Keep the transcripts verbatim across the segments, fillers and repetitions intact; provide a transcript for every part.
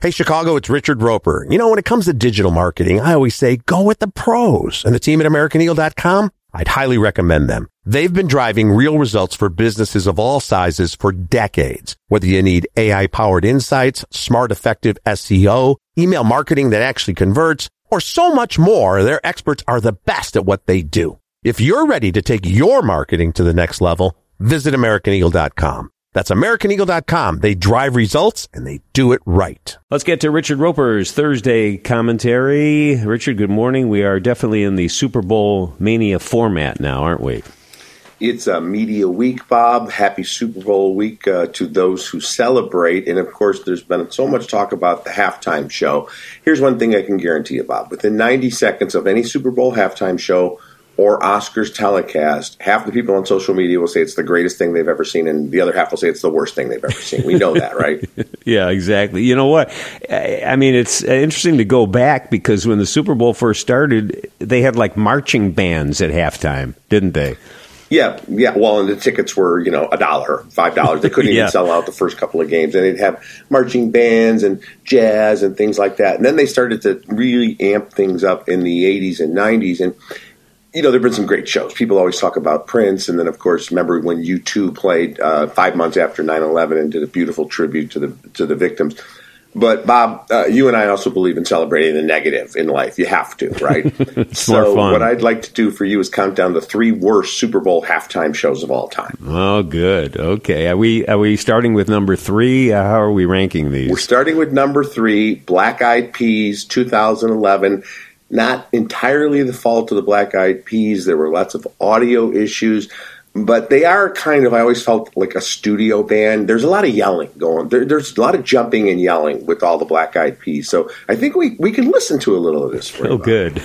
Hey, Chicago, it's Richard Roper. You know, when it comes to digital marketing, I always say, go with the pros. And the team at American Eagle dot com, I'd highly recommend them. They've been driving real results for businesses of all sizes for decades. Whether you need A I-powered insights, smart, effective S E O, email marketing that actually converts, or so much more, their experts are the best at what they do. If you're ready to take your marketing to the next level, visit American Eagle dot com. That's American Eagle dot com. They drive results, and they do it right. Let's get to Richard Roper's Thursday commentary. Richard, good morning. We are definitely in the Super Bowl mania format now, aren't we? It's a media week, Bob. Happy Super Bowl week uh, to those who celebrate. And, of course, there's been so much talk about the halftime show. Here's one thing I can guarantee you, Bob. Within ninety seconds of any Super Bowl halftime show or Oscars telecast, half the people on social media will say it's the greatest thing they've ever seen, and the other half will say it's the worst thing they've ever seen. We know that, right? Yeah, exactly. You know what? I mean, it's interesting to go back because when the Super Bowl first started, they had like marching bands at halftime, didn't they? Yeah, yeah. Well, and the tickets were, you know, a dollar, five dollars. They couldn't even yeah. sell out the first couple of games, and they'd have marching bands and jazz and things like that. And then they started to really amp things up in the eighties and nineties, and you know, there have been some great shows. People always talk about Prince, and then, of course, remember when U two played uh, five months after nine eleven and did a beautiful tribute to the to the victims. But, Bob, uh, you and I also believe in celebrating the negative in life. You have to, right? It's so more fun. What I'd like to do for you is count down the three worst Super Bowl halftime shows of all time. Oh, good. Okay. Are we are we starting with number three? Uh, how are we ranking these? We're starting with number three, Black Eyed Peas, two thousand eleven. Not entirely the fault of the Black Eyed Peas. There were lots of audio issues, but they are kind of, I always felt like a studio band. There's a lot of yelling going. There, there's a lot of jumping and yelling with all the Black Eyed Peas. So I think we, we can listen to a little of this. For oh, good.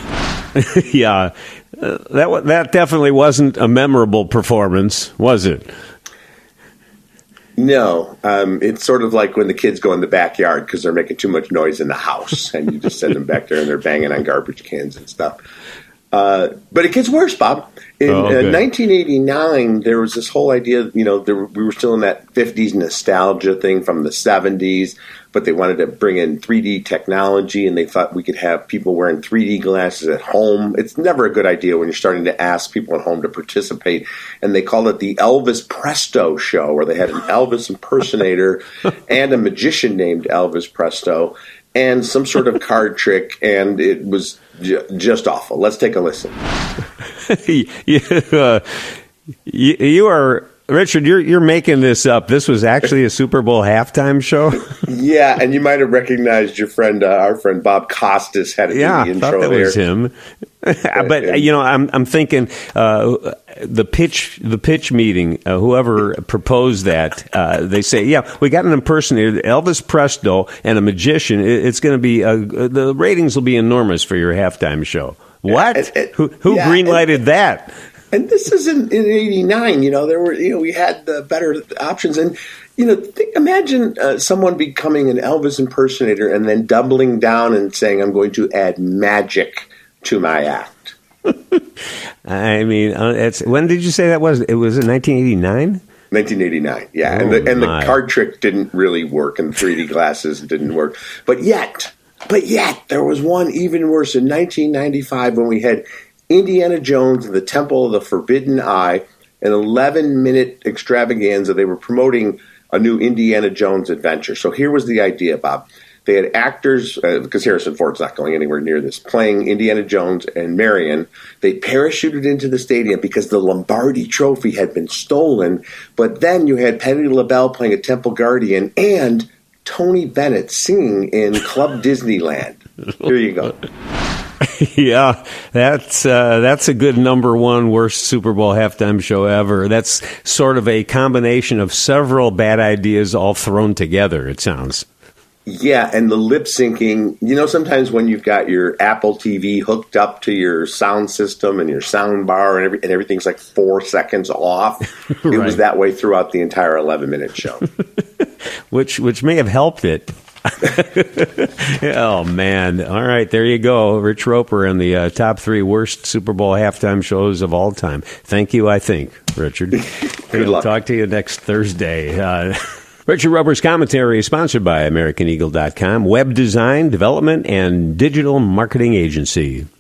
yeah. Uh, that, that definitely wasn't a memorable performance, was it? No, um, it's sort of like when the kids go in the backyard because they're making too much noise in the house, and you just send them back there and they're banging on garbage cans and stuff. Uh, but it gets worse, Bob. In oh, uh, nineteen eighty-nine, there was this whole idea, you know, there, we were still in that fifties nostalgia thing from the seventies, but they wanted to bring in three D technology, and they thought we could have people wearing three D glasses at home. It's never a good idea when you're starting to ask people at home to participate, and they called it the Elvis Presto Show, where they had an Elvis impersonator and a magician named Elvis Presto, and some sort of card trick, and it was j- just awful. Let's take a listen. you, uh, you, you are... Richard, you're you're making this up. This was actually a Super Bowl halftime show? Yeah, and you might have recognized your friend, uh, our friend Bob Costas had it yeah, in the intro I thought that there. was him. But you know, I'm I'm thinking uh, the pitch the pitch meeting. Uh, whoever proposed that, uh, they say, yeah, we got an impersonator, Elvis Presto, and a magician. It, it's going to be uh, the ratings will be enormous for your halftime show. What? And, and, who who yeah, greenlighted and, that? And this is in, in eighty-nine, you know, there were, you know, we had the better options. And, you know, think, imagine uh, someone becoming an Elvis impersonator and then doubling down and saying, I'm going to add magic to my act. I mean, uh, it's, when did you say that was? It was in nineteen eighty-nine? nineteen eighty-nine, yeah. Oh, and the, and the my. card trick didn't really work, and the three D glasses didn't work. But yet, but yet, there was one even worse in nineteen ninety-five when we had Indiana Jones and the Temple of the Forbidden Eye, an eleven-minute extravaganza. They were promoting a new Indiana Jones adventure. So here was the idea, Bob. They had actors, uh, because Harrison Ford's not going anywhere near this, playing Indiana Jones and Marion. They parachuted into the stadium because the Lombardi Trophy had been stolen. But then you had Penny LaBelle playing a Temple Guardian and Tony Bennett singing in Club Disneyland. Here you go. Yeah, that's uh, that's a good number one worst Super Bowl halftime show ever. That's sort of a combination of several bad ideas all thrown together, it sounds. Yeah, and the lip syncing, you know, sometimes when you've got your Apple T V hooked up to your sound system and your sound bar and, every, and everything's like four seconds off, Right. It was that way throughout the entire eleven-minute show. which which may have helped it. Oh, man. All right, there you go. Rich Roper and the uh, top three worst Super Bowl halftime shows of all time. Thank you, I think, Richard. Good We'll luck. talk to you next Thursday. Uh, Richard Roper's commentary is sponsored by American Eagle dot com, web design, development, and digital marketing agency.